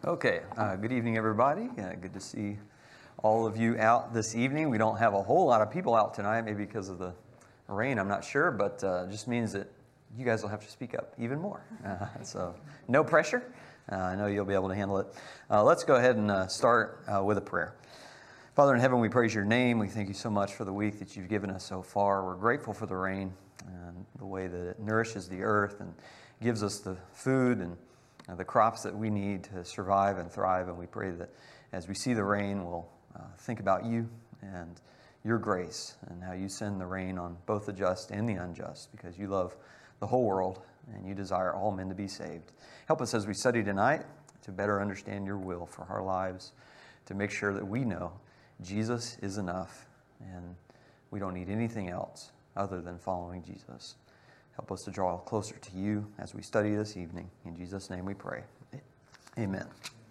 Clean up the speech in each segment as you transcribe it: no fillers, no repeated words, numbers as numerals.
Okay, good evening, everybody. Good to see all of you out this evening. We don't have a whole lot of people out tonight, maybe because of the rain, I'm not sure, but it just means that you guys will have to speak up even more. So no pressure. I know you'll be able to handle it. Let's go ahead and start with a prayer. Father in heaven, we praise your name. We thank you so much for the week that you've given us so far. We're grateful for the rain and the way that it nourishes the earth and gives us the food and the crops that we need to survive and thrive. And we pray that as we see the rain, we'll think about you and your grace and how you send the rain on both the just and the unjust, because you love the whole world and you desire all men to be saved. Help us as we study tonight to better understand your will for our lives, to make sure that we know Jesus is enough and we don't need anything else other than following Jesus. Help us to draw closer to you as we study this evening. In Jesus' name we pray. Amen.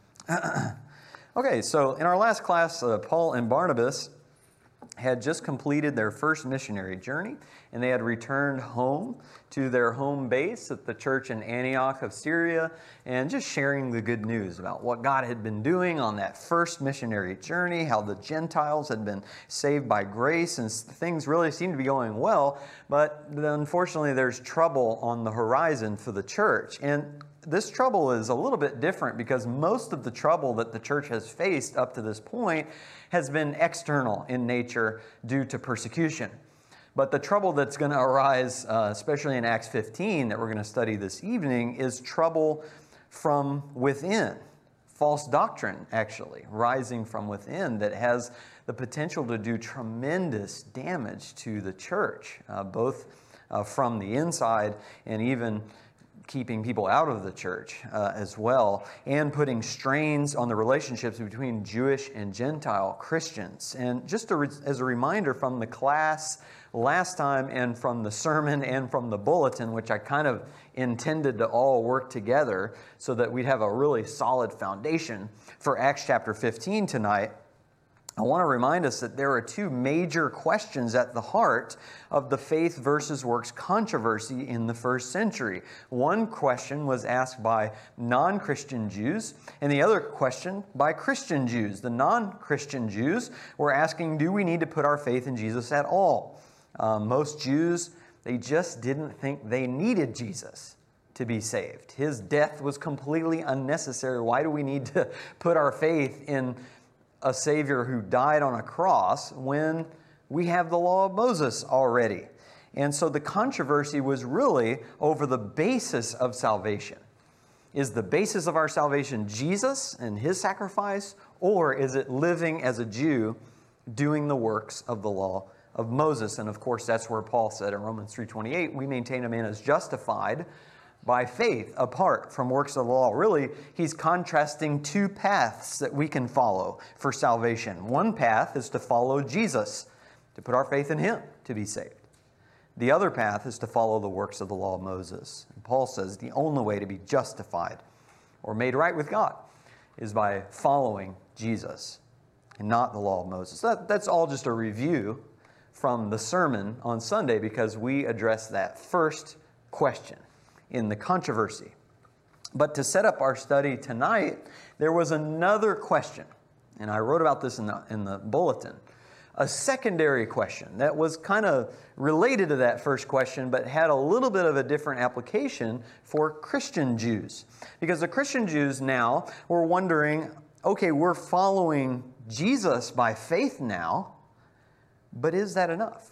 Okay, so in our last class, Paul and Barnabas had just completed their first missionary journey, and they had returned home to their home base at the church in Antioch of Syria, and just sharing the good news about what God had been doing on that first missionary journey, how the Gentiles had been saved by grace, and things really seemed to be going well, but unfortunately there's trouble on the horizon for the church. And this trouble is a little bit different because most of the trouble that the church has faced up to this point has been external in nature due to persecution. But the trouble that's going to arise, especially in Acts 15 that we're going to study this evening, is trouble from within. False doctrine, actually, rising from within that has the potential to do tremendous damage to the church, both from the inside and even keeping people out of the church as well, and putting strains on the relationships between Jewish and Gentile Christians. And just as a reminder from the class last time and from the sermon and from the bulletin, which I kind of intended to all work together so that we'd have a really solid foundation for Acts chapter 15 tonight, I want to remind us that there are two major questions at the heart of the faith versus works controversy in the first century. One question was asked by non-Christian Jews, and the other question by Christian Jews. The non-Christian Jews were asking, do we need to put our faith in Jesus at all? Most Jews, they just didn't think they needed Jesus to be saved. His death was completely unnecessary. Why do we need to put our faith in a Savior who died on a cross when we have the law of Moses already? And so the controversy was really over the basis of salvation. Is the basis of our salvation Jesus and His sacrifice, or is it living as a Jew doing the works of the law of Moses? And of course, that's where Paul said in Romans 3:28, we maintain a man as justified by faith, apart from works of the law. Really, he's contrasting two paths that we can follow for salvation. One path is to follow Jesus, to put our faith in Him to be saved. The other path is to follow the works of the law of Moses. And Paul says the only way to be justified or made right with God is by following Jesus and not the law of Moses. That's all just a review from the sermon on Sunday, because we addressed that first question in the controversy. But to set up our study tonight, there was another question, and I wrote about this in the bulletin, a secondary question that was kind of related to that first question, but had a little bit of a different application for Christian Jews. Because the Christian Jews now were wondering, okay, we're following Jesus by faith now, but is that enough?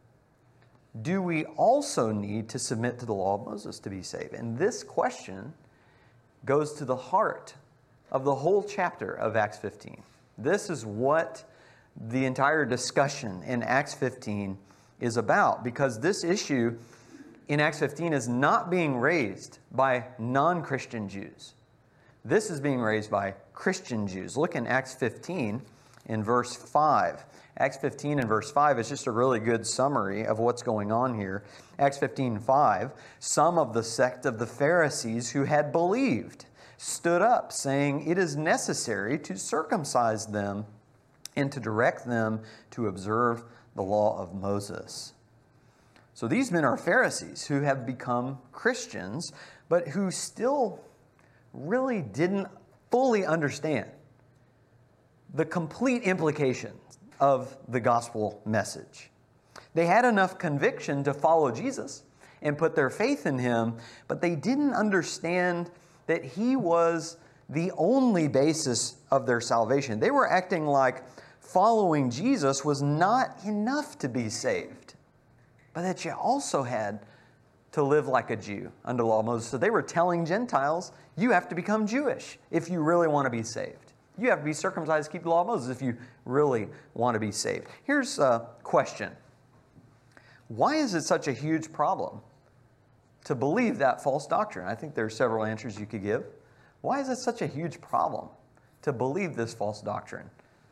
Do we also need to submit to the law of Moses to be saved? And this question goes to the heart of the whole chapter of Acts 15. This is what the entire discussion in Acts 15 is about, because this issue in Acts 15 is not being raised by non-Christian Jews. This is being raised by Christian Jews. Look in Acts 15 in verse 5. Acts 15 and verse 5 is just a really good summary of what's going on here. Acts 15:5, some of the sect of the Pharisees who had believed stood up, saying, it is necessary to circumcise them and to direct them to observe the law of Moses. So these men are Pharisees who have become Christians, but who still really didn't fully understand the complete implications of the gospel message. They had enough conviction to follow Jesus and put their faith in him, but they didn't understand that he was the only basis of their salvation. They were acting like following Jesus was not enough to be saved, but that you also had to live like a Jew under the law of Moses. So they were telling Gentiles, you have to become Jewish if you really want to be saved. You have to be circumcised, keep the law of Moses if you really want to be saved. Here's a question. Why is it such a huge problem to believe that false doctrine? I think there are several answers you could give. Why is it such a huge problem to believe this false doctrine?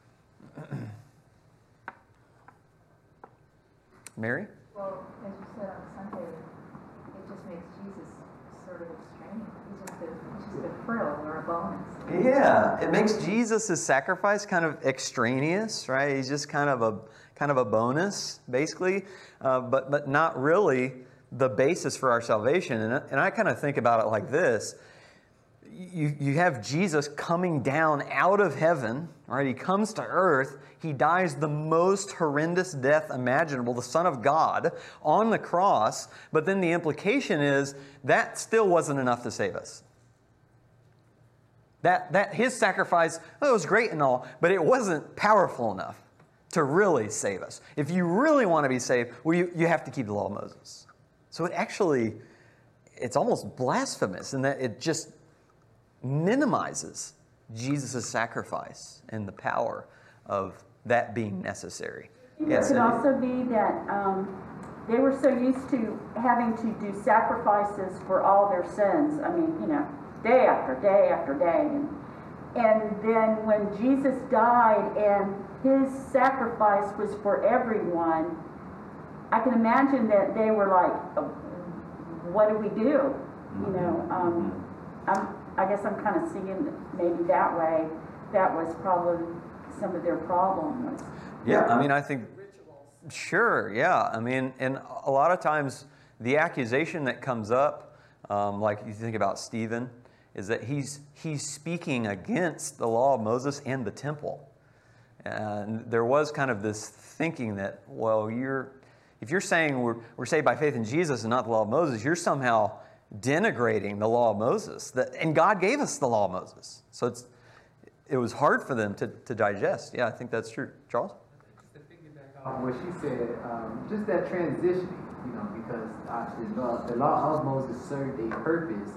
Mary? Well, as you said on Sunday, it just makes Jesus sort of extraneous. He's just a frill or a bonus. Yeah, it makes Jesus' sacrifice kind of extraneous, right? He's just kind of a bonus, basically, but not really the basis for our salvation. And I kind of think about it like this. You have Jesus coming down out of heaven, right? He comes to earth. He dies the most horrendous death imaginable, the Son of God, on the cross. But then the implication is that still wasn't enough to save us. That his sacrifice, it was great and all, but it wasn't powerful enough to really save us. If you really want to be saved, well, you have to keep the law of Moses. So it's almost blasphemous in that it just minimizes Jesus' sacrifice and the power of that being necessary. It could also be that they were so used to having to do sacrifices for all their sins. I mean, day after day after day. And then when Jesus died and his sacrifice was for everyone, I can imagine that they were like, what do we do? I guess I'm kind of seeing it maybe that way. That was probably some of their problem. I think, sure, yeah. I mean, and a lot of times the accusation that comes up, like you think about Stephen, is that he's speaking against the law of Moses and the temple. And there was kind of this thinking that, well, if you're saying we're saved by faith in Jesus and not the law of Moses, you're somehow denigrating the law of Moses. And God gave us the law of Moses. So it was hard for them to digest. Yeah, I think that's true. Charles? Just to piggyback off what she said, just that transitioning, because obviously the law of Moses served a purpose,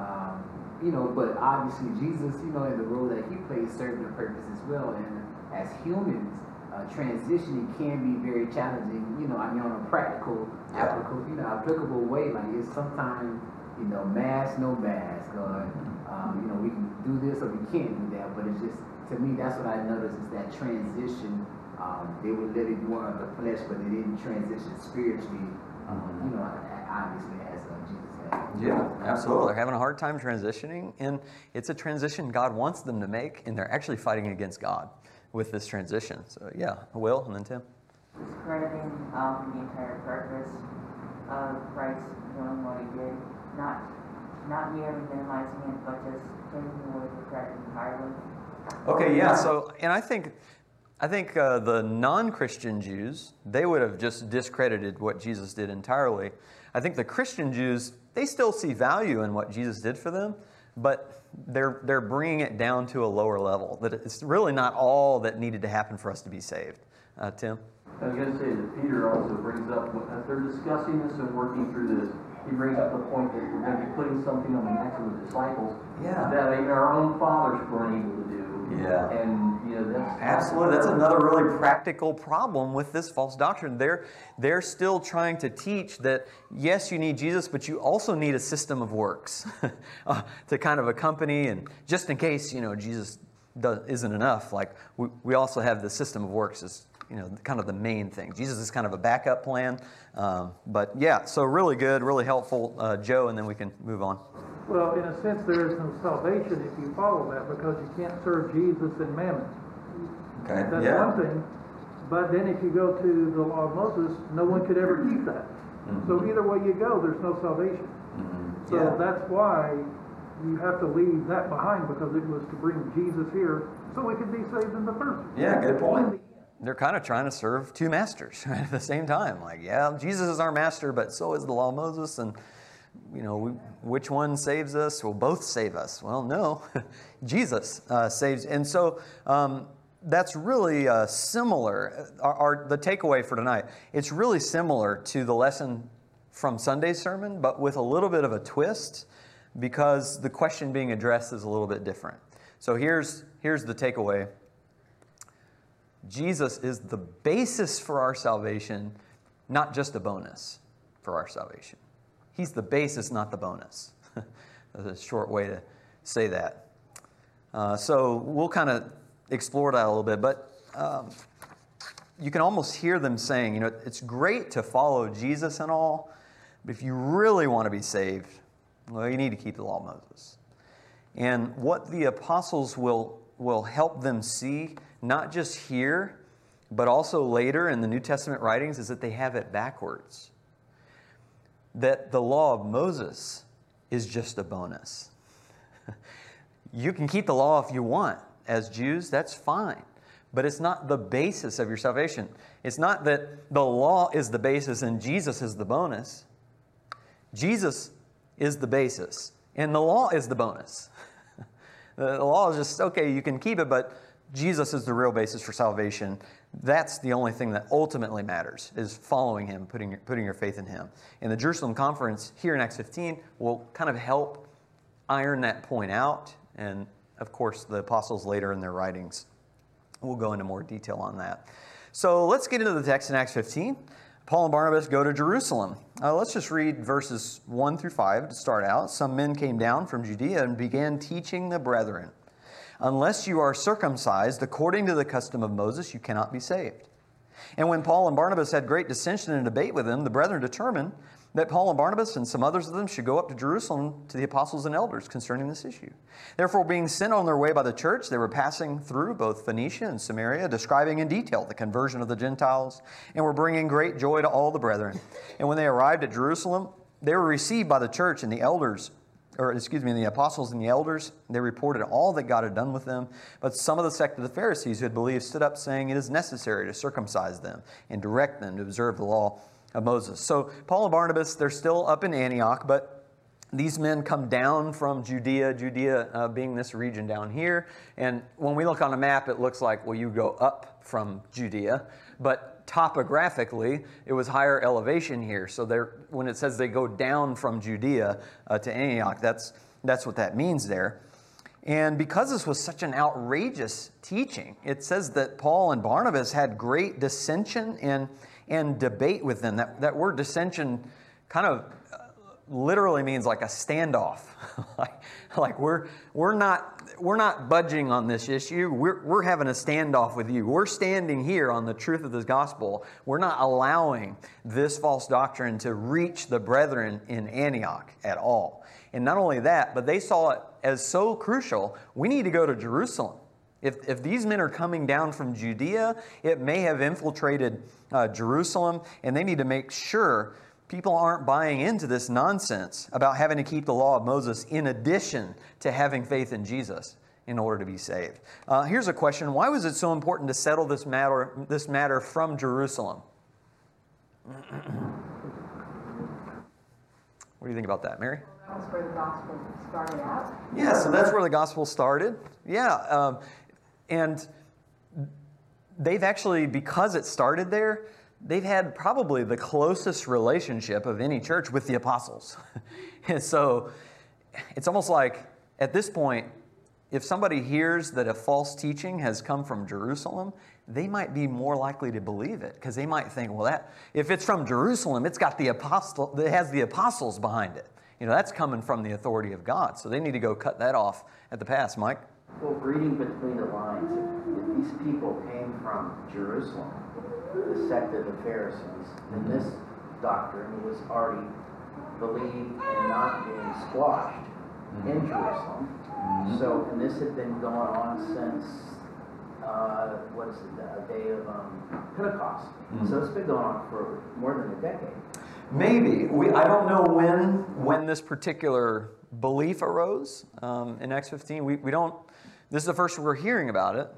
but obviously Jesus, in the role that he plays, served a purpose as well. And as humans, transitioning can be very challenging, on a practical, applicable way. Like it's sometimes, mask, no mask, or, we can do this or we can't do that. But it's just, to me, that's what I noticed is that transition. They were living more of the flesh, but they didn't transition spiritually, obviously as Jesus had. Yeah, absolutely. They're having a hard time transitioning, and it's a transition God wants them to make, and they're actually fighting against God with this transition. So yeah, Will, and then Tim. Discrediting the entire purpose of Christ doing what he did, not merely minimizing it, but just taking away the credit entirely. Okay, yeah. So, and I think the non-Christian Jews, they would have just discredited what Jesus did entirely. I think the Christian Jews, they still see value in what Jesus did for them, but they're bringing it down to a lower level. That it's really not all that needed to happen for us to be saved. Tim? I was going to say that Peter also brings up, as they're discussing this and working through this, he brings up the point that we're going to be putting something on the necks of the disciples that even our own fathers weren't able to do. Yeah. And, absolutely. That's another really practical problem with this false doctrine. They're still trying to teach that, yes, you need Jesus, but you also need a system of works to kind of accompany, and just in case, Jesus isn't enough, like we also have the system of works as kind of the main thing. Jesus is kind of a backup plan. But yeah, so really good, really helpful, Joe, and then we can move on. Well, in a sense, there is no salvation if you follow that, because you can't serve Jesus and mammon. Okay. That's one thing. But then if you go to the law of Moses, no one could ever keep that. Mm-hmm. So either way you go, there's no salvation. Mm-hmm. So that's why you have to leave that behind because it was to bring Jesus here so we could be saved in the first place. Yeah, good point. They're kind of trying to serve two masters right, at the same time. Like, yeah, Jesus is our master, but so is the law of Moses. And, which one saves us? Well, both save us. Well, no, Jesus saves. And so that's really similar. The takeaway for tonight, it's really similar to the lesson from Sunday's sermon, but with a little bit of a twist because the question being addressed is a little bit different. So here's the takeaway. Jesus is the basis for our salvation, not just a bonus for our salvation. He's the basis, not the bonus. That's a short way to say that. So we'll kind of explore that a little bit, but you can almost hear them saying, it's great to follow Jesus and all, but if you really want to be saved, well, you need to keep the law of Moses. And what the apostles will help them see, not just here, but also later in the New Testament writings, is that they have it backwards. That the law of Moses is just a bonus. You can keep the law if you want. As Jews, that's fine. But it's not the basis of your salvation. It's not that the law is the basis and Jesus is the bonus. Jesus is the basis, and the law is the bonus. The law is just, okay, you can keep it, but Jesus is the real basis for salvation. That's the only thing that ultimately matters, is following Him, putting your faith in Him. And the Jerusalem Conference here in Acts 15 will kind of help iron that point out. And, of course, the apostles later in their writings will go into more detail on that. So let's get into the text in Acts 15. Paul and Barnabas go to Jerusalem. Let's just read verses 1 through 5 to start out. Some men came down from Judea and began teaching the brethren, unless you are circumcised according to the custom of Moses, you cannot be saved. And when Paul and Barnabas had great dissension and debate with them, the brethren determined that Paul and Barnabas and some others of them should go up to Jerusalem to the apostles and elders concerning this issue. Therefore, being sent on their way by the church, they were passing through both Phoenicia and Samaria, describing in detail the conversion of the Gentiles, and were bringing great joy to all the brethren. And when they arrived at Jerusalem, they were received by the church and the the apostles and the elders. They reported all that God had done with them. But some of the sect of the Pharisees who had believed stood up, saying, it is necessary to circumcise them and direct them to observe the law of Moses. So Paul and Barnabas, they're still up in Antioch, but these men come down from Judea being this region down here. And when we look on a map, it looks like, well, you go up from Judea. But topographically, it was higher elevation here. So when it says they go down from Judea to Antioch, that's what that means there. And because this was such an outrageous teaching, it says that Paul and Barnabas had great dissension and debate with them. That word dissension kind of literally means like a standoff. like we're not budging on this issue. We're having a standoff with you. We're standing here on the truth of this gospel. We're not allowing this false doctrine to reach the brethren in Antioch at all. And not only that, but they saw it as so crucial, we need to go to Jerusalem. If these men are coming down from Judea, it may have infiltrated Jerusalem, and they need to make sure people aren't buying into this nonsense about having to keep the law of Moses in addition to having faith in Jesus in order to be saved. Here's a question. Why was it so important to settle this matter from Jerusalem? What do you think about that, Mary? That was where the gospel started out. Yeah, so that's where the gospel started. Yeah, and they've actually, because it started there, they've had probably the closest relationship of any church with the apostles. And so it's almost like, at this point, if somebody hears that a false teaching has come from Jerusalem, they might be more likely to believe it, because they might think, well, if it's from Jerusalem, it has the apostles behind it. That's coming from the authority of God. So they need to go cut that off at the pass. Mike? Well, reading between the lines, if these people came from Jerusalem, the sect of the Pharisees, then this doctrine was already believed and not being squashed in Jerusalem. So, and this had been going on since, the day of Pentecost. So it's been going on for more than a decade. Maybe. I don't know when this particular belief arose in Acts 15. We don't, this is the first we're hearing about it.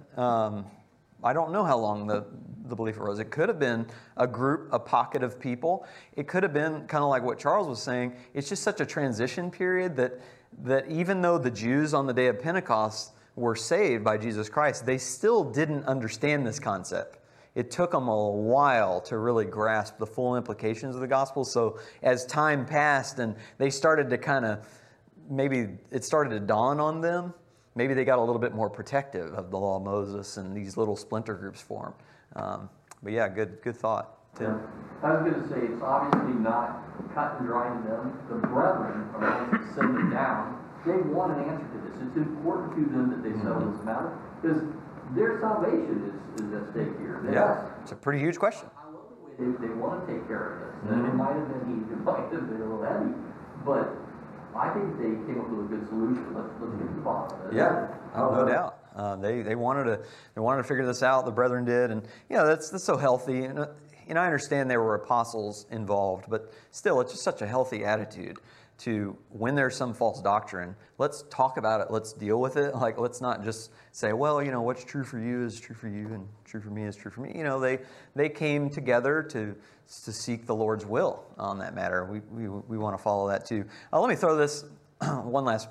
I don't know how long the belief arose. It could have been a group, a pocket of people. It could have been kind of like what Charles was saying. It's just such a transition period that even though the Jews on the day of Pentecost were saved by Jesus Christ, they still didn't understand this concept. It took them a while to really grasp the full implications of the gospel. So as time passed and they started to kind of, maybe it started to dawn on them, maybe they got a little bit more protective of the law of Moses and these little splinter groups form. But yeah, good thought, Tim. I was going to say, it's obviously not cut and dry to them. The brethren are the ones that send them down. They want an answer to this. It's important to them that they settle this matter because their salvation is at stake here. It's a pretty huge question. I love the way they want to take care of this. And it might have been easy, it might have been a little heavy, but I think they came up with a good solution. Let's get to the bottom of it. Yeah, no doubt. They wanted to figure this out. The brethren did, and that's so healthy. And I understand there were apostles involved, but still, it's just such a healthy attitude to when there's some false doctrine. Let's talk about it. Let's deal with it. Like, let's not just say, well, what's true for you is true for you, and true for me is true for me. They came together to seek the Lord's will on that matter. We want to follow that too. Let me throw this one last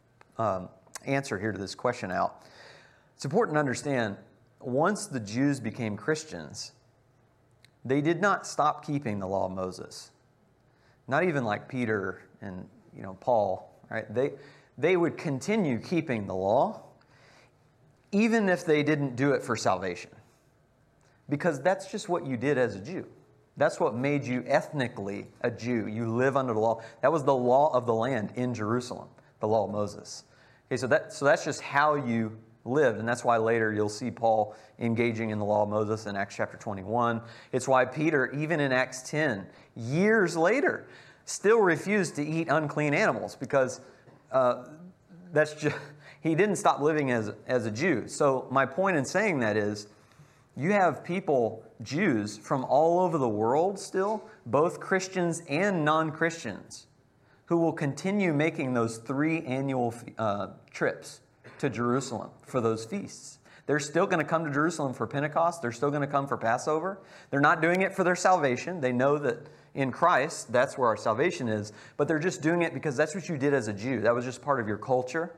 answer here to this question out. It's important to understand, once the Jews became Christians, they did not stop keeping the law of Moses. Not even like Peter and Paul, right? They would continue keeping the law, even if they didn't do it for salvation. Because that's just what you did as a Jew. That's what made you ethnically a Jew. You live under the law. That was the law of the land in Jerusalem, the law of Moses. Okay, so that's just how you lived, and that's why later you'll see Paul engaging in the law of Moses in Acts chapter 21. It's why Peter, even in Acts 10, years later, still refused to eat unclean animals, because that's just, he didn't stop living as a Jew. So my point in saying that is, you have people, Jews, from all over the world still, both Christians and non-Christians, who will continue making those 3 annual trips to Jerusalem for those feasts. They're still going to come to Jerusalem for Pentecost. They're still going to come for Passover. They're not doing it for their salvation. They know that in Christ, that's where our salvation is. But they're just doing it because that's what you did as a Jew. That was just part of your culture.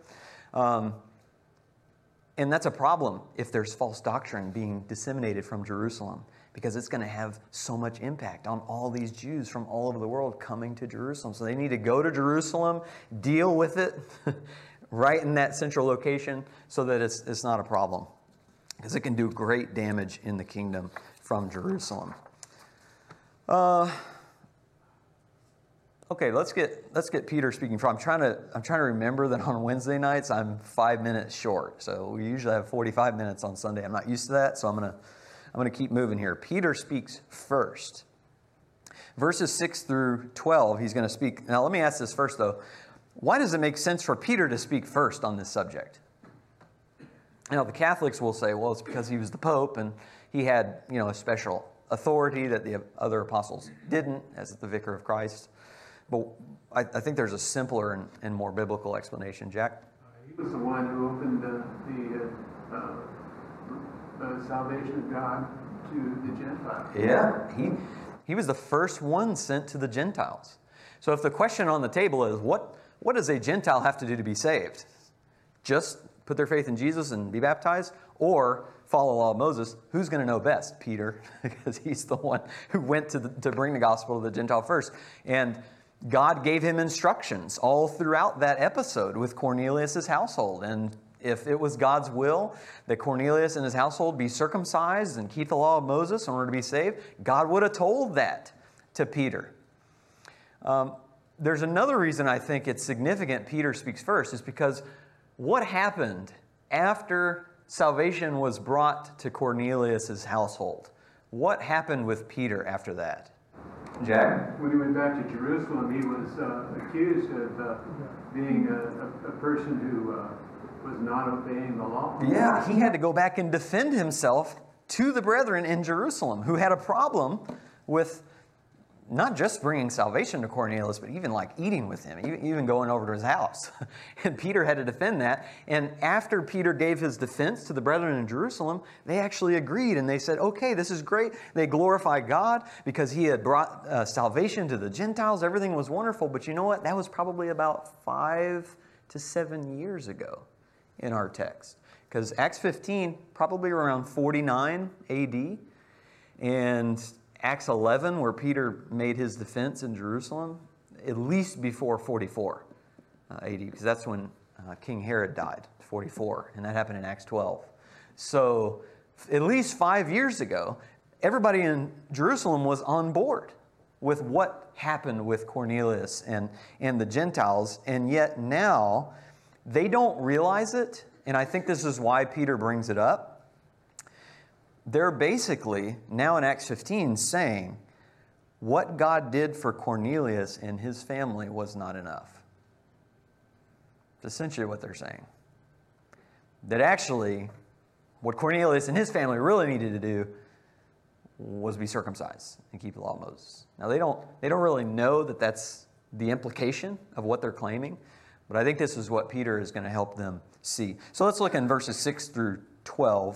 And that's a problem if there's false doctrine being disseminated from Jerusalem, because it's going to have so much impact on all these Jews from all over the world coming to Jerusalem. So they need to go to Jerusalem, deal with it right in that central location so that it's not a problem, because it can do great damage in the kingdom from Jerusalem. Okay, let's get Peter speaking from. I'm trying to remember that on Wednesday nights I'm 5 minutes short. So we usually have 45 minutes on Sunday. I'm not used to that, so I'm gonna keep moving here. Peter speaks first. Verses 6 through 12, he's going to speak. Now let me ask this first though. Why does it make sense for Peter to speak first on this subject? Now the Catholics will say, well, it's because he was the Pope and he had, a special authority that the other apostles didn't, as the Vicar of Christ. But I think there's a simpler and more biblical explanation. Jack? He was the one who opened the salvation of God to the Gentiles. Yeah, he was the first one sent to the Gentiles. So if the question on the table is, what does a Gentile have to do to be saved? Just put their faith in Jesus and be baptized, or follow the law of Moses? Who's going to know best? Peter, because he's the one who went to bring the gospel to the Gentile first. And God gave him instructions all throughout that episode with Cornelius' household. And if it was God's will that Cornelius and his household be circumcised and keep the law of Moses in order to be saved, God would have told that to Peter. There's another reason I think it's significant Peter speaks first, is because what happened after salvation was brought to Cornelius' household? What happened with Peter after that? Jack? When he went back to Jerusalem, he was accused of being a person who was not obeying the law. Yeah, he had to go back and defend himself to the brethren in Jerusalem, who had a problem with not just bringing salvation to Cornelius, but even like eating with him, even going over to his house. And Peter had to defend that. And after Peter gave his defense to the brethren in Jerusalem, they actually agreed and they said, okay, this is great. They glorified God because he had brought salvation to the Gentiles. Everything was wonderful. But you know what? That was probably about 5 to 7 years ago in our text. Because Acts 15, probably around 49 AD. And Acts 11, where Peter made his defense in Jerusalem, at least before 44 AD, because that's when King Herod died, 44, and that happened in Acts 12. So at least 5 years ago, everybody in Jerusalem was on board with what happened with Cornelius and the Gentiles, and yet now they don't realize it, and I think this is why Peter brings it up. They're basically, now in Acts 15, saying what God did for Cornelius and his family was not enough. That's essentially what they're saying. That actually, what Cornelius and his family really needed to do was be circumcised and keep the law of Moses. Now, they don't really know that that's the implication of what they're claiming, but I think this is what Peter is going to help them see. So let's look in verses 6 through 12.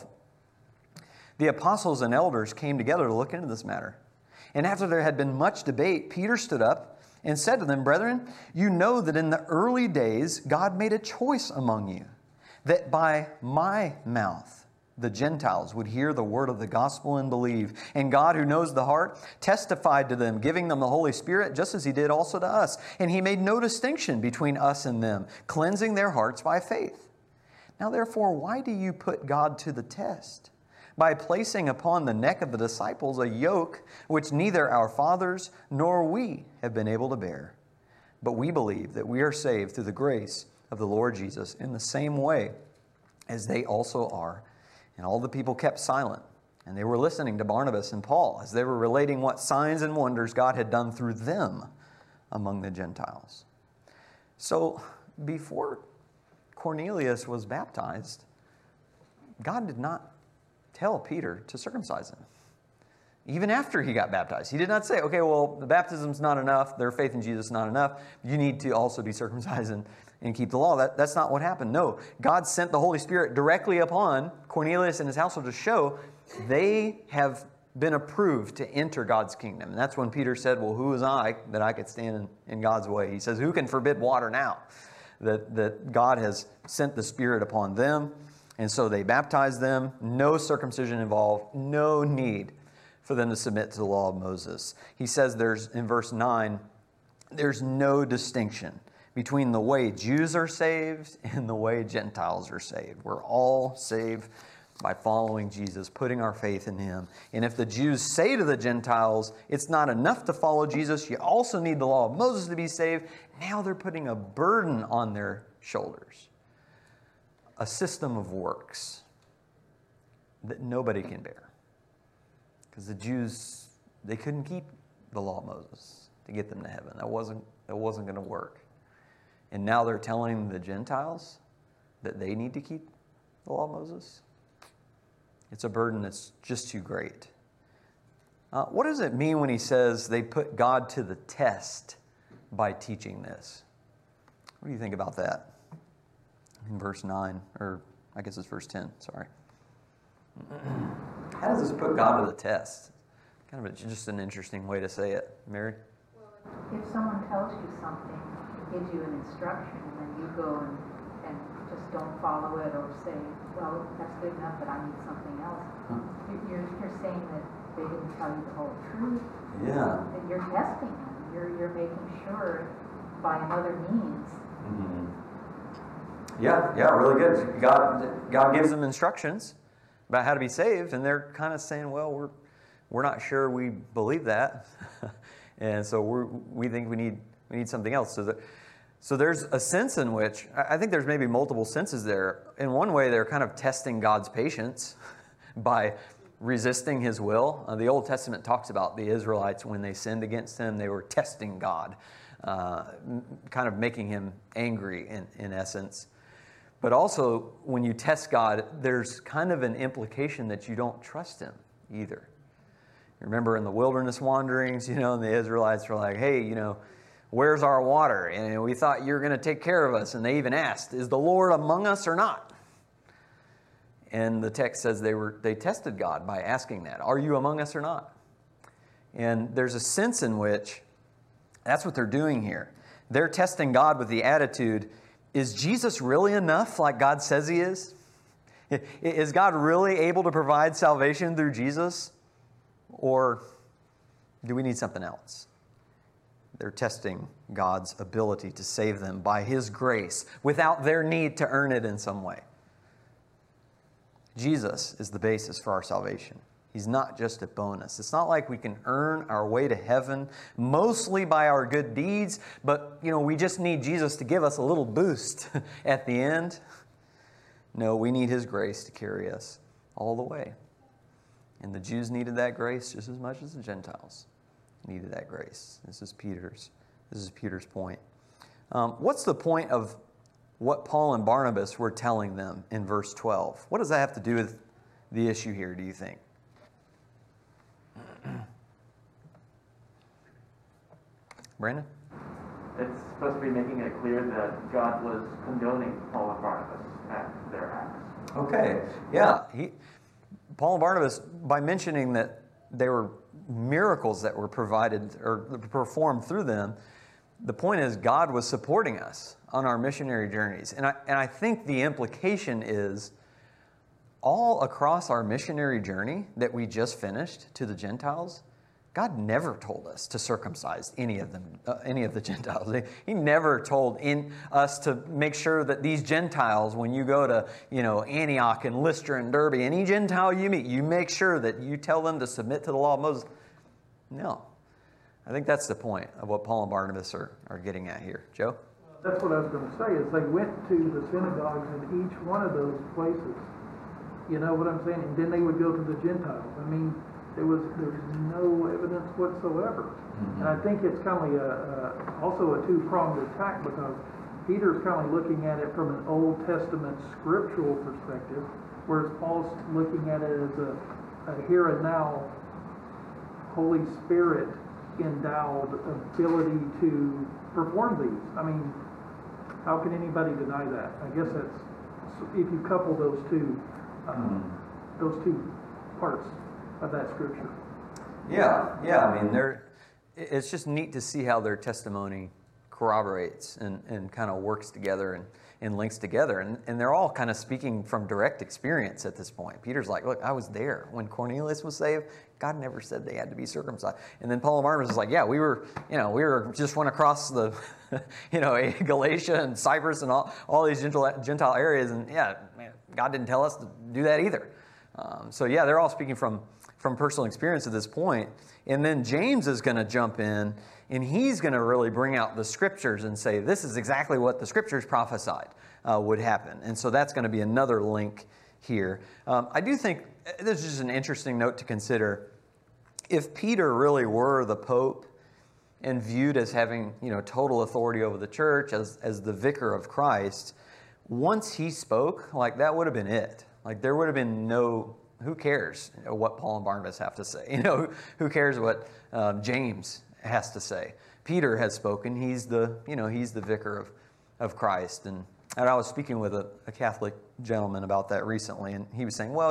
The apostles and elders came together to look into this matter. And after there had been much debate, Peter stood up and said to them, Brethren, you know that in the early days God made a choice among you, that by my mouth the Gentiles would hear the word of the gospel and believe. And God, who knows the heart, testified to them, giving them the Holy Spirit, just as he did also to us. And he made no distinction between us and them, cleansing their hearts by faith. Now therefore, why do you put God to the test? By placing upon the neck of the disciples a yoke which neither our fathers nor we have been able to bear. But we believe that we are saved through the grace of the Lord Jesus in the same way as they also are. And all the people kept silent, and they were listening to Barnabas and Paul as they were relating what signs and wonders God had done through them among the Gentiles. So before Cornelius was baptized, God did not tell Peter to circumcise him. Even after he got baptized, he did not say, okay, well, the baptism's not enough, their faith in Jesus is not enough, you need to also be circumcised and keep the law. That's not what happened. No, God sent the Holy Spirit directly upon Cornelius and his household to show they have been approved to enter God's kingdom. And that's when Peter said, well, who is I that I could stand in God's way? He says, who can forbid water now? That God has sent the Spirit upon them. And so they baptized them, no circumcision involved, no need for them to submit to the law of Moses. He says in verse 9, there's no distinction between the way Jews are saved and the way Gentiles are saved. We're all saved by following Jesus, putting our faith in him. And if the Jews say to the Gentiles, it's not enough to follow Jesus, you also need the law of Moses to be saved, now they're putting a burden on their shoulders. A system of works that nobody can bear. Because the Jews, they couldn't keep the law of Moses to get them to heaven. That wasn't going to work. And now they're telling the Gentiles that they need to keep the law of Moses. It's a burden that's just too great. What does it mean when he says they put God to the test by teaching this? What do you think about that? In verse 9, or I guess it's verse 10, sorry. How does this put God to the test? Kind of just an interesting way to say it. Mary? If someone tells you something, gives you an instruction, and then you go and just don't follow it or say, well, that's good enough, but I need something else. You're saying that they didn't tell you the whole truth. Yeah. That you're testing them. You're making sure by another means. Mm-hmm. Yeah, really good. God gives them instructions about how to be saved, and they're kind of saying, well, we're not sure we believe that, and so we think we need something else. So there's a sense in which, I think there's maybe multiple senses there. In one way, they're kind of testing God's patience by resisting his will. The Old Testament talks about the Israelites, when they sinned against him, they were testing God, kind of making him angry in essence. But also, when you test God, there's kind of an implication that you don't trust him either. Remember in the wilderness wanderings, and the Israelites were like, hey, where's our water? And we thought you were going to take care of us. And they even asked, is the Lord among us or not? And the text says they tested God by asking that. Are you among us or not? And there's a sense in which that's what they're doing here. They're testing God with the attitude, is Jesus really enough like God says he is? Is God really able to provide salvation through Jesus? Or do we need something else? They're testing God's ability to save them by His grace without their need to earn it in some way. Jesus is the basis for our salvation. He's not just a bonus. It's not like we can earn our way to heaven mostly by our good deeds, but we just need Jesus to give us a little boost at the end. No, we need His grace to carry us all the way. And the Jews needed that grace just as much as the Gentiles needed that grace. This is Peter's point. What's the point of what Paul and Barnabas were telling them in verse 12? What does that have to do with the issue here, do you think? Brandon? It's supposed to be making it clear that God was condoning Paul and Barnabas and their acts. Okay, yeah. Paul and Barnabas, by mentioning that they were miracles that were provided or performed through them, the point is God was supporting us on our missionary journeys. And I think the implication is all across our missionary journey that we just finished to the Gentiles, God never told us to circumcise any of the Gentiles. He never told us to make sure that these Gentiles, when you go to Antioch and Lystra and Derbe, any Gentile you meet, you make sure that you tell them to submit to the law of Moses. No. I think that's the point of what Paul and Barnabas are getting at here. Joe? That's what I was going to say, is they went to the synagogues in each one of those places. You know what I'm saying? And then they would go to the Gentiles. I mean, there's no evidence whatsoever. Mm-hmm. And I think it's kind of also a two-pronged attack, because Peter's kind of looking at it from an Old Testament scriptural perspective, whereas Paul's looking at it as a here and now Holy Spirit endowed ability to perform these. I mean, how can anybody deny that? I guess that's, if you couple those two parts of that scripture. Yeah. I mean, it's just neat to see how their testimony corroborates and kind of works together and links together. And they're all kind of speaking from direct experience at this point. Peter's like, look, I was there when Cornelius was saved. God never said they had to be circumcised. And then Paul and Barnabas is like, yeah, we were just went across the, Galatia and Cyprus and all these Gentile areas. And yeah, man, God didn't tell us to do that either. So yeah, they're all speaking from personal experience at this point. And then James is going to jump in, and he's going to really bring out the scriptures and say, this is exactly what the scriptures prophesied would happen. And so that's going to be another link here. I do think this is just an interesting note to consider. If Peter really were the Pope and viewed as having, total authority over the church, as the vicar of Christ, once he spoke, that would have been it. There would have been who cares what Paul and Barnabas have to say? Who cares what James has to say? Peter has spoken. He's the vicar of Christ. And I was speaking with a Catholic gentleman about that recently, and he was saying, well,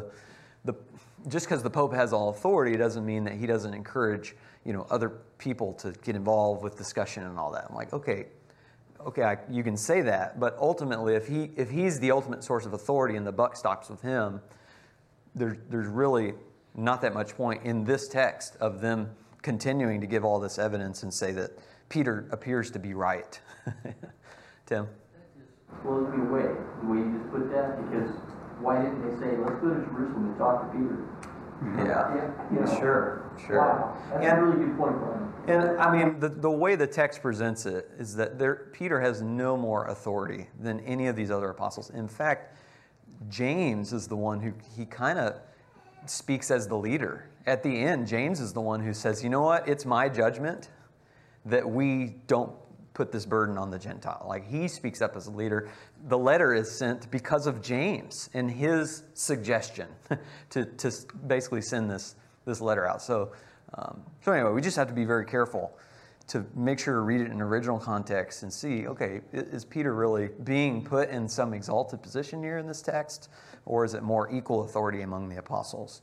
just because the Pope has all authority doesn't mean that he doesn't encourage, other people to get involved with discussion and all that. I'm like, okay, you can say that, but ultimately, if he's the ultimate source of authority and the buck stops with him, there's really not that much point in this text of them continuing to give all this evidence and say that Peter appears to be right. Tim? Blows me away, the way you just put that, because why didn't they say, let's go to Jerusalem and talk to Peter? Yeah. Sure. Wow. That's a really good point, Brian. And I mean, the way the text presents it is that Peter has no more authority than any of these other apostles. In fact, James is the one who he kind of speaks as the leader. At the end, James is the one who says, you know what, it's my judgment that we don't put this burden on the Gentile. He speaks up as a leader. The letter is sent because of James and his suggestion to basically send this this letter out. So anyway, we just have to be very careful to make sure to read it in original context and see, okay, is Peter really being put in some exalted position here in this text, or is it more equal authority among the apostles?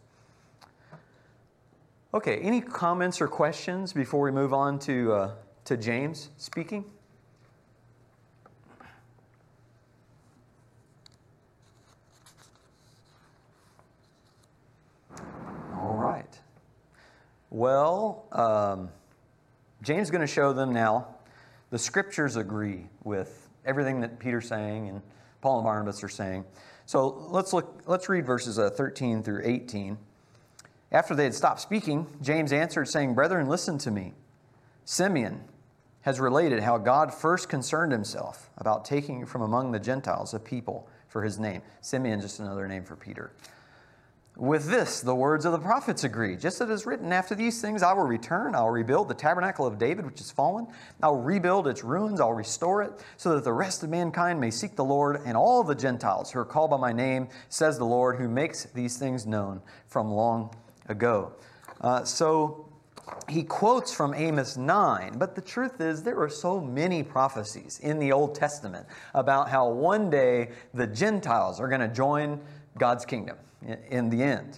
Okay, any comments or questions before we move on to James speaking? All right. Well, James is going to show them now the Scriptures agree with everything that Peter's saying and Paul and Barnabas are saying. So let's read verses 13 through 18. After they had stopped speaking, James answered, saying, "Brethren, listen to me. Simeon has related how God first concerned himself about taking from among the Gentiles a people for his name." Simeon, just another name for Peter. "With this, the words of the prophets agree. Just as it is written, after these things I will return. I will rebuild the tabernacle of David, which is fallen. I will rebuild its ruins. I will restore it, so that the rest of mankind may seek the Lord, and all the Gentiles who are called by my name, says the Lord, who makes these things known from long ago." So he quotes from Amos 9, but the truth is there are so many prophecies in the Old Testament about how one day the Gentiles are going to join God's kingdom in the end.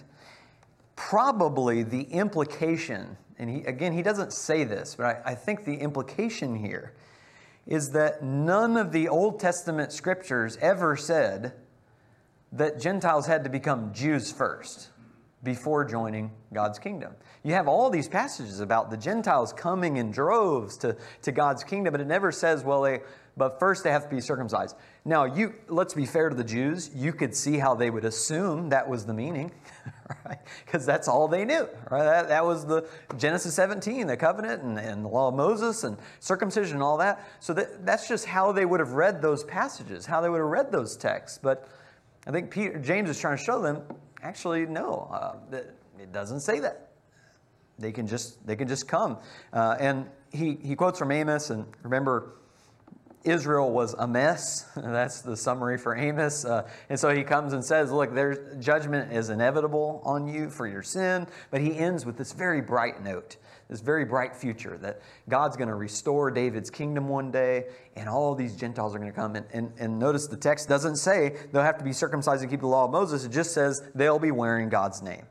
Probably the implication, and he doesn't say this, but I think the implication here is that none of the Old Testament scriptures ever said that Gentiles had to become Jews first before joining God's kingdom. You have all these passages about the Gentiles coming in droves to God's kingdom, but it never says, but first they have to be circumcised. Now, let's be fair to the Jews. You could see how they would assume that was the meaning, right? Because that's all they knew, right? That was the Genesis 17, the covenant and the law of Moses and circumcision and all that. So that's just how they would have read those passages, how they would have read those texts. But I think James is trying to show them, actually, no, it doesn't say that. They can just come. And he quotes from Amos, and remember, Israel was a mess. That's the summary for Amos. And so he comes and says, look, there's judgment is inevitable on you for your sin. But he ends with this very bright note, this very bright future, that God's going to restore David's kingdom one day, and all of these Gentiles are going to come. And notice the text doesn't say they'll have to be circumcised and keep the law of Moses. It just says they'll be wearing God's name.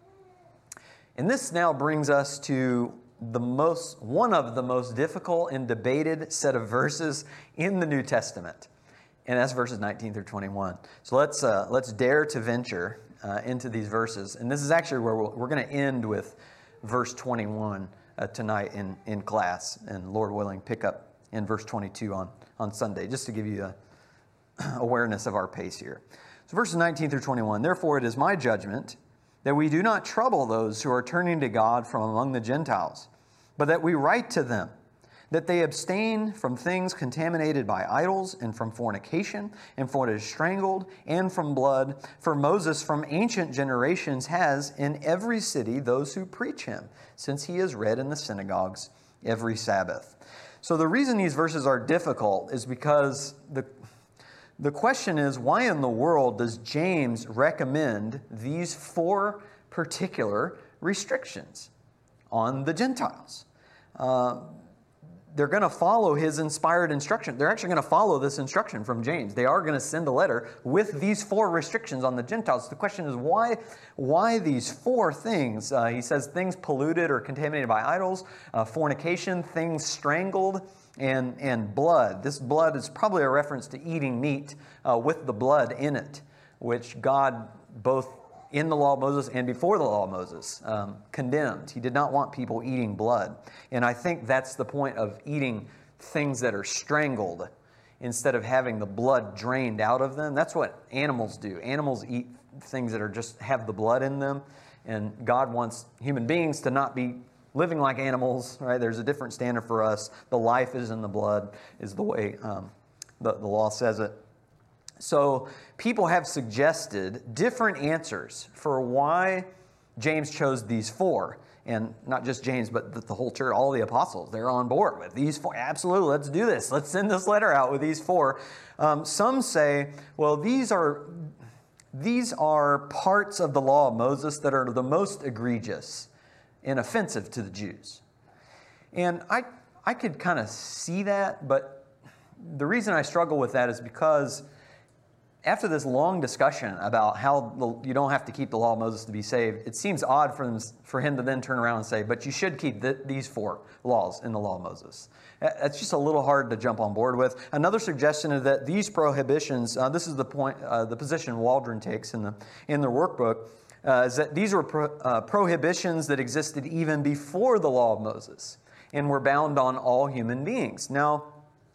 And this now brings us to one of the most difficult and debated set of verses in the New Testament, and that's verses 19 through 21. So let's dare to venture into these verses, and this is actually where we're going to end with verse 21 tonight in class, and Lord willing, pick up in verse 22 on Sunday, just to give you a awareness of our pace here. So verses 19 through 21. "Therefore it is my judgment that we do not trouble those who are turning to God from among the Gentiles, but that we write to them that they abstain from things contaminated by idols, and from fornication, and from what is strangled, and from blood. For Moses from ancient generations has in every city those who preach him, since he is read in the synagogues every Sabbath." So the reason these verses are difficult is because the question is, why in the world does James recommend these 4 particular restrictions on the Gentiles? They're going to follow his inspired instruction. They're actually going to follow this instruction from James. They are going to send a letter with these 4 restrictions on the Gentiles. The question is, why these 4 things? He says things polluted or contaminated by idols, fornication, things strangled, and blood. This blood is probably a reference to eating meat with the blood in it, which God, both in the law of Moses and before the law of Moses, condemned. He did not want people eating blood. And I think that's the point of eating things that are strangled instead of having the blood drained out of them. That's what animals do. Animals eat things that are just have the blood in them. And God wants human beings to not be living like animals, right? There's a different standard for us. The life is in the blood, is the way the law says it. So people have suggested different answers for why James chose these 4. And not just James, but the whole church, all the apostles, they're on board with these 4. Absolutely, let's do this. Let's send this letter out with these 4. Some say, well, these are parts of the law of Moses that are the most egregious. and offensive to the Jews. And I could kind of see that, but the reason I struggle with that is because after this long discussion about how you don't have to keep the law of Moses to be saved, it seems odd for him to then turn around and say, but you should keep these 4 laws in the law of Moses. That's just a little hard to jump on board with. Another suggestion is that these prohibitions, this is the point, the position Waldron takes in their workbook, is that these were prohibitions that existed even before the law of Moses and were bound on all human beings. Now,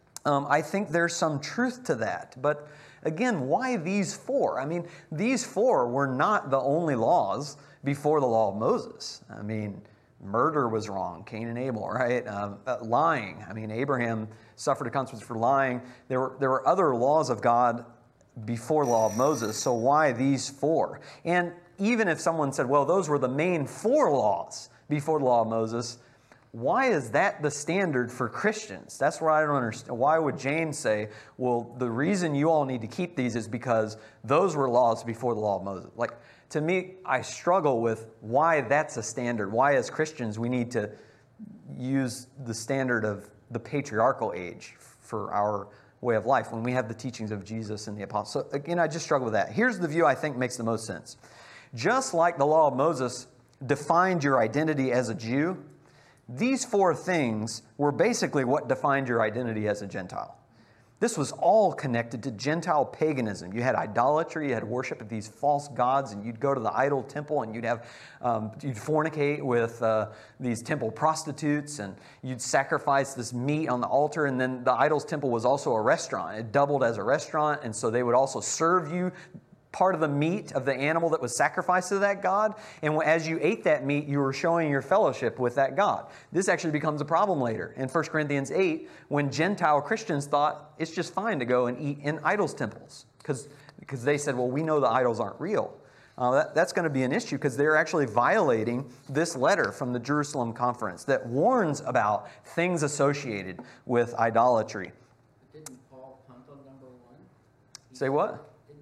I think there's some truth to that, but again, why these 4? I mean, these 4 were not the only laws before the law of Moses. I mean, murder was wrong, Cain and Abel, right? Lying. I mean, Abraham suffered a consequence for lying. There were other laws of God before the law of Moses, so why these 4? And even if someone said, well, those were the main 4 laws before the law of Moses, why is that the standard for Christians? That's what I don't understand. Why would James say, well, the reason you all need to keep these is because those were laws before the law of Moses? Like, to me, I struggle with why that's a standard. Why, as Christians, we need to use the standard of the patriarchal age for our way of life when we have the teachings of Jesus and the apostles. So, again, I just struggle with that. Here's the view I think makes the most sense. Just like the law of Moses defined your identity as a Jew, these 4 things were basically what defined your identity as a Gentile. This was all connected to Gentile paganism. You had idolatry, you had worship of these false gods, and you'd go to the idol temple and you'd fornicate with these temple prostitutes, and you'd sacrifice this meat on the altar. And then the idol's temple was also a restaurant. It doubled as a restaurant, and so they would also serve you part of the meat of the animal that was sacrificed to that god. And as you ate that meat, you were showing your fellowship with that god. This actually becomes a problem later in 1 Corinthians 8 when Gentile Christians thought it's just fine to go and eat in idols' temples because they said, well, we know the idols aren't real. That's going to be an issue because they're actually violating this letter from the Jerusalem Conference that warns about things associated with idolatry. Didn't Paul punt on number 1? Say what?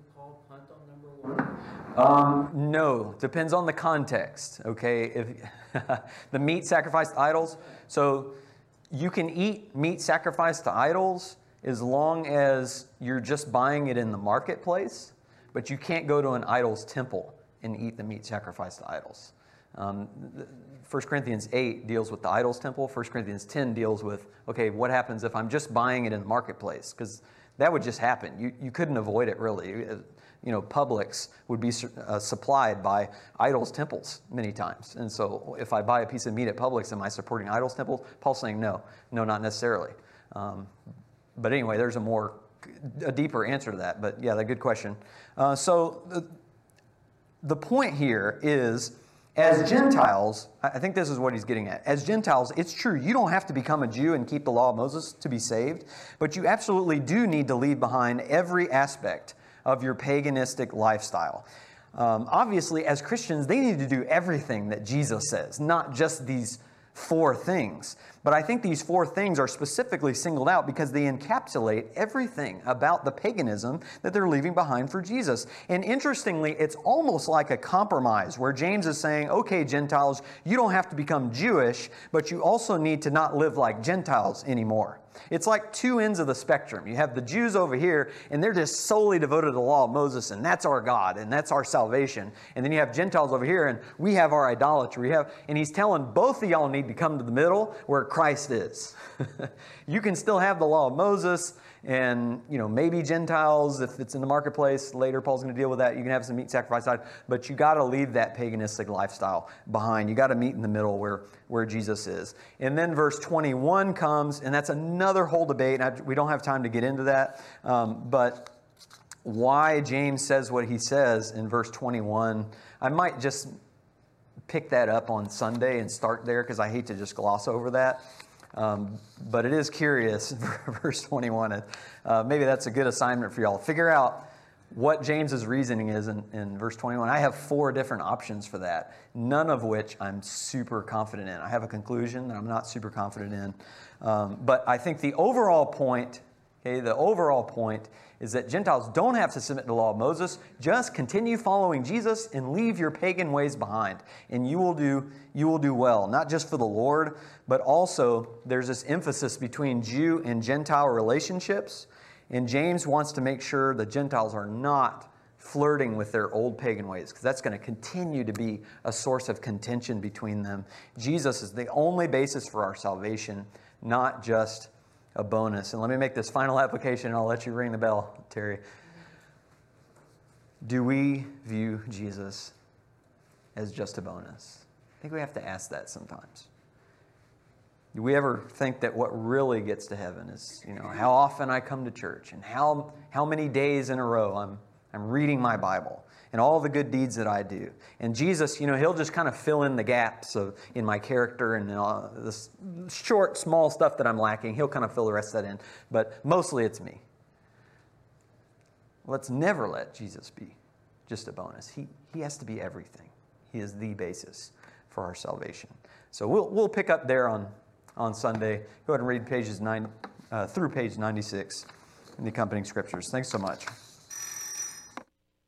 No, depends on the context, okay? If the meat sacrificed to idols, so you can eat meat sacrificed to idols as long as you're just buying it in the marketplace, but you can't go to an idol's temple and eat the meat sacrificed to idols. 1 Corinthians 8 deals with the idol's temple. 1 Corinthians 10 deals with, okay, what happens if I'm just buying it in the marketplace? Because that would just happen. You couldn't avoid it, really. Publix would be supplied by idols' temples many times. And so if I buy a piece of meat at Publix, am I supporting idols' temples? Paul's saying no, not necessarily. But anyway, there's a deeper answer to that. But yeah, that's a good question. So the point here is, as Gentiles, I think this is what he's getting at. As Gentiles, it's true, you don't have to become a Jew and keep the law of Moses to be saved, but you absolutely do need to leave behind every aspect of your paganistic lifestyle. Obviously, as Christians, they need to do everything that Jesus says, not just these 4 things. But I think these 4 things are specifically singled out because they encapsulate everything about the paganism that they're leaving behind for Jesus. And interestingly, it's almost like a compromise where James is saying, okay, Gentiles, you don't have to become Jewish, but you also need to not live like Gentiles anymore. It's like 2 ends of the spectrum. You have the Jews over here, and they're just solely devoted to the law of Moses, and that's our God, and that's our salvation. And then you have Gentiles over here, and we have our idolatry. And he's telling both of y'all need to come to the middle where Christ is. You can still have the law of Moses, and maybe Gentiles, if it's in the marketplace. Later, Paul's going to deal with that. You can have some meat sacrificed, but you got to leave that paganistic lifestyle behind. You got to meet in the middle where Jesus is. And then verse 21 comes, and that's another whole debate. We don't have time to get into that, but why James says what he says in verse 21, I might just pick that up on Sunday and start there because I hate to just gloss over that. But it is curious, verse 21. Maybe that's a good assignment for y'all. Figure out what James's reasoning is in verse 21. I have 4 different options for that, none of which I'm super confident in. I have a conclusion that I'm not super confident in. But I think the overall point Okay, the overall point is that Gentiles don't have to submit to the law of Moses. Just continue following Jesus and leave your pagan ways behind, and you will do well, not just for the Lord, but also there's this emphasis between Jew and Gentile relationships, and James wants to make sure the Gentiles are not flirting with their old pagan ways, because that's going to continue to be a source of contention between them. Jesus is the only basis for our salvation, not just a bonus. And let me make this final application, and I'll let you ring the bell, Terry. Do we view Jesus as just a bonus? I think we have to ask that sometimes. Do we ever think that what really gets to heaven is, how often I come to church and how many days in a row I'm reading my Bible and all the good deeds that I do? And Jesus, He'll just kind of fill in the gaps in my character and this short, small stuff that I'm lacking. He'll kind of fill the rest of that in. But mostly it's me. Let's never let Jesus be just a bonus. He has to be everything. He is the basis for our salvation. So we'll pick up there on Sunday. Go ahead and read pages 9 through page 96 in the accompanying scriptures. Thanks so much.